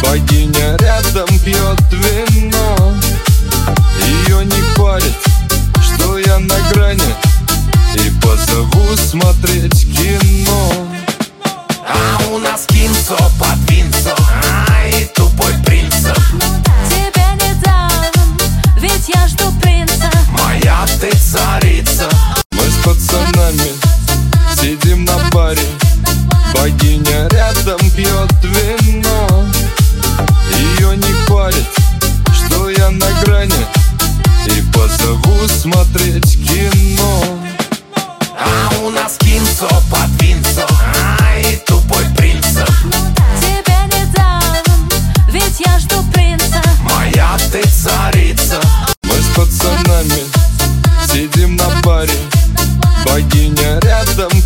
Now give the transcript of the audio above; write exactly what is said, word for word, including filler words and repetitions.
Богиня рядом пьет вино. Ее не парит, что я на грани, и позову смотреть кино. А у нас кинцо под винцо, а и тупой принцип. Тебе не дам, ведь я жду принца. Моя ты царица. Мы с пацанами сидим на баре. Богиня рядом пьет вино. Ее не парит, что я на грани, и позову смотреть кино. А у нас кинцо под винцо, а и тупой принцип. Тебе не дам, ведь я жду принца. Моя ты царица. Мы с пацанами сидим на баре. Богиня рядом